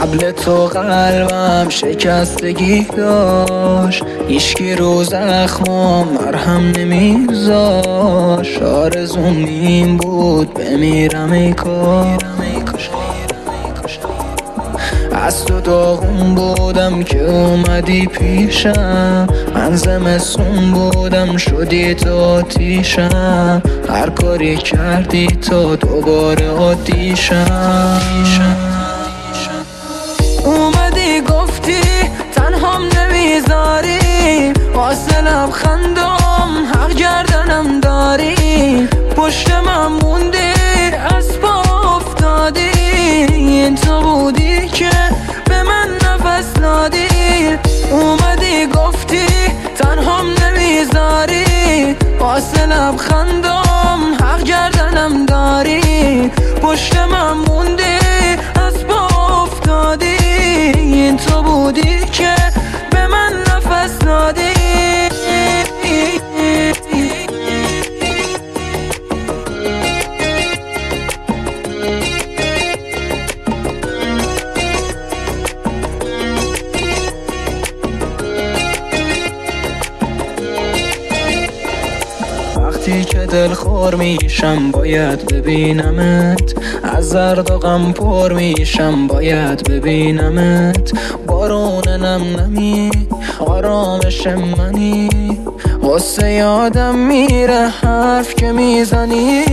قبل تو قلبم شکستگی داشت، هیچکی رو زخمام مرهم نمیذاشت. آرزوم این بود بمیرم ای کاش. از تو داغون بودم که اومدی پیشم، من زمستون بودم شدی تو آتیشم. هر کاری کردی تا دوباره عادیشم. اومدی گفتی تنهام نمیذاری، واسه لبخندم حق گردنم داری. پشت من موندی از پا افتادی، این تو بودی که به من نفس دادی. اومدی گفتی تنهام نمیذاری، واسه لبخندم حق گردنم داری. پشت من موندی از پا افتادی، این تو بودی که به من نفس دادی. وقتی که دلخور میشم باید ببینمت، از درد و غم پر میشم باید ببینمت. بارون نم نمی آرامش منی، غصه یادم میره حرف که میزنی.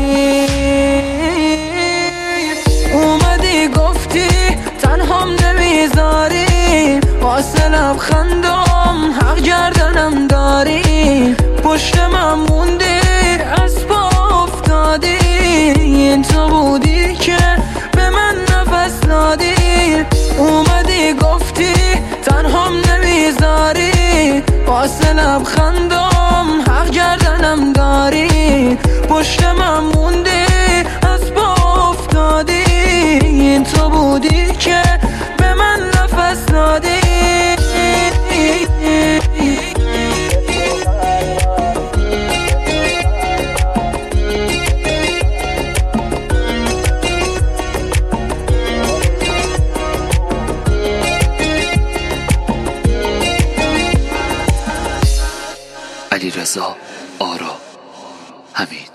اومدی گفتی تنهام نمیذاری، واسه لبخندم حق گردنم داری. پشت من موندی از پا افتادی، این تو بودی که به من نفس دادی. اومدی گفتی تنهام نمیذاری، واسه لبخندم حق گردنم داری. پشت من موندی از پا افتادی، این تو بودی که به من نفس دادی. علیرضا آرا، حمید.